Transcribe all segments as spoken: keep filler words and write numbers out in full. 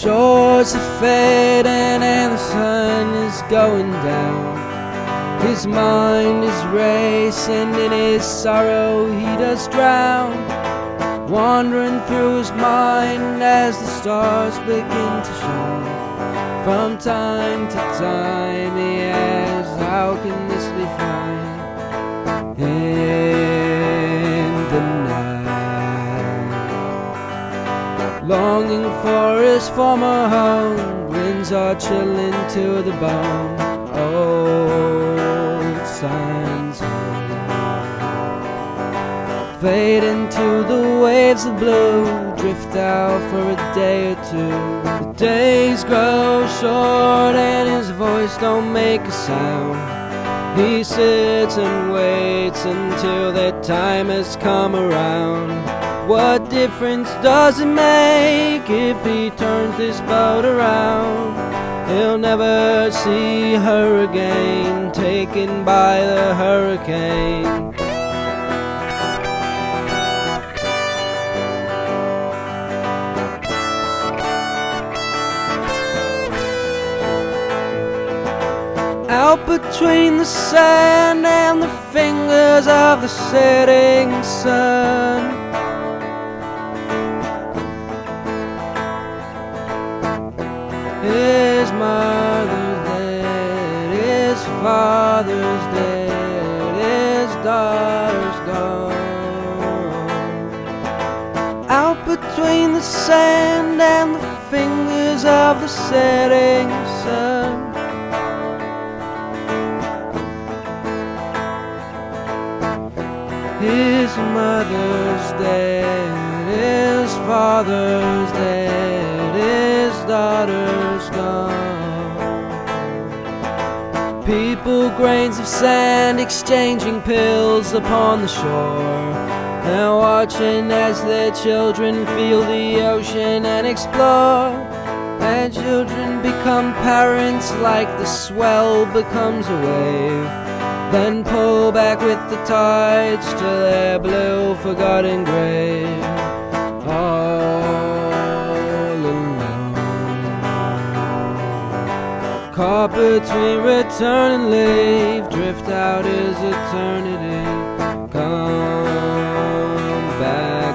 shores are fading and the sun is going down. His mind is racing, in his sorrow he does drown. Wandering through his mind as the stars begin to shine. From time to time he asks, how can this be fine? In the night, longing for his former home, winds are chilling to the bone. Old signs fade into the waves of blue, drift out for a day or two. The days grow short and his voice don't make a sound. He sits and waits until that time has come around. What difference does it make if he turns this boat around? He'll never see her again, taken by the hurricane. Out between the sand and the fingers of the setting sun, his mother's dead, his father's dead, his daughter's gone. Out between the sand and the fingers of the setting sun, his mother's dead, his father's dead, his daughter's gone. People, grains of sand, exchanging pills upon the shore, and watching as their children feel the ocean and explore. And children become parents like the swell becomes a wave, then pull back with the tides to their blue forgotten grave. All alone, caught between return and leave, drift out is eternity. Come back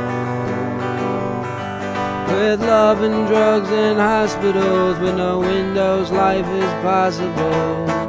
home. With love and drugs and hospitals, with no windows, life is possible.